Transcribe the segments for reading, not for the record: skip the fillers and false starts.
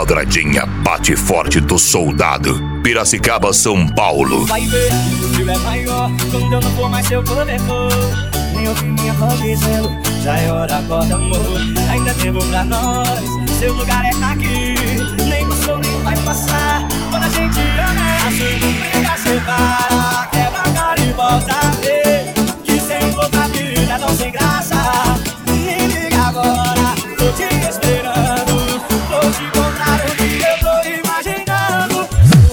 Quadradinha bate forte do soldado. Piracicaba, São Paulo. Vai ver, o frio é maior quando eu não for mais seu cobertor. Nem ouvi minha voz dizendo, já é hora, acorda amor. Ainda tempo pra nós, seu lugar é aqui. Nem o sol nem vai passar, quando a gente ama. Assim não briga, separa, quebra a cara e volta a ver. Que sem outra vida não sem graça. Me liga agora, tô te esperando. Vou te contar o que eu tô imaginando.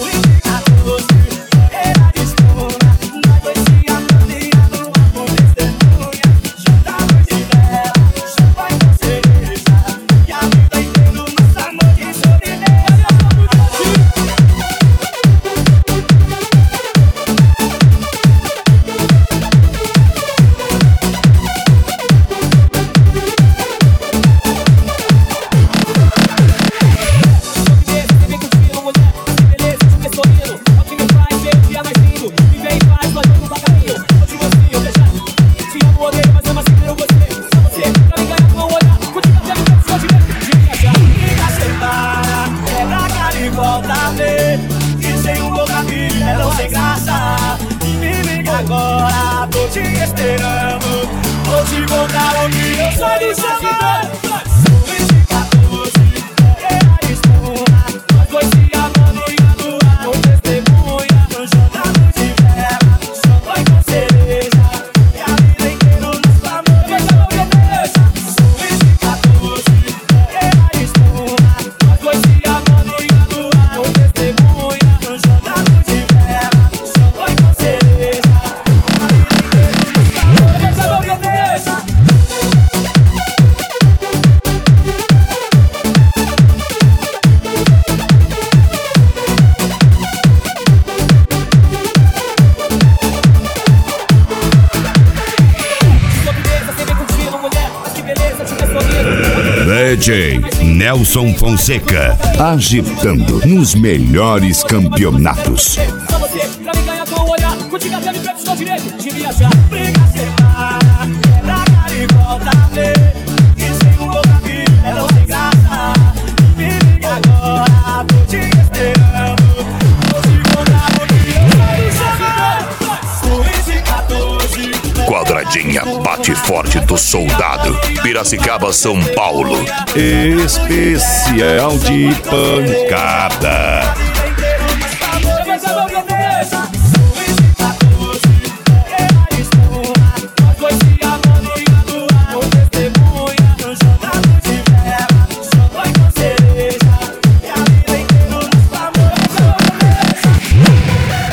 Volta a ver que sem um louco amigo é não sem graça. Me liga agora, tô te esperando. Vou te contar o que eu sou de chamar. Luiz de 14, era espuma. Nós dois se amando e a lua não testemunha. Jogamos de vela, champanhe com cereja. E a vida inteira nos amor. Luiz de 14, era espuma. Nós dois se amando e a lua não testemunha. Jogamos de vela, champanhe com cereja. A vida inteira nos amor. DJ Nelson Fonseca, agitando nos melhores campeonatos. Só você pra me ganhar com o olhar. Contigo até me perto, estou direito de viajar. Briga, separa, quebra a cara e volta a ver. Que sem um louco amigo é não sem graça. Me liga agora, tô te esperando. Vou te contar o que eu sei chamar. Luiz de 14. Quadradinha bate forte do soldado. Piracicaba, São Paulo. Especial de pancada.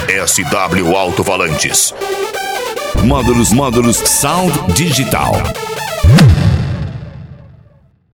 SW Alto Falantes. Módulos Sound Digital.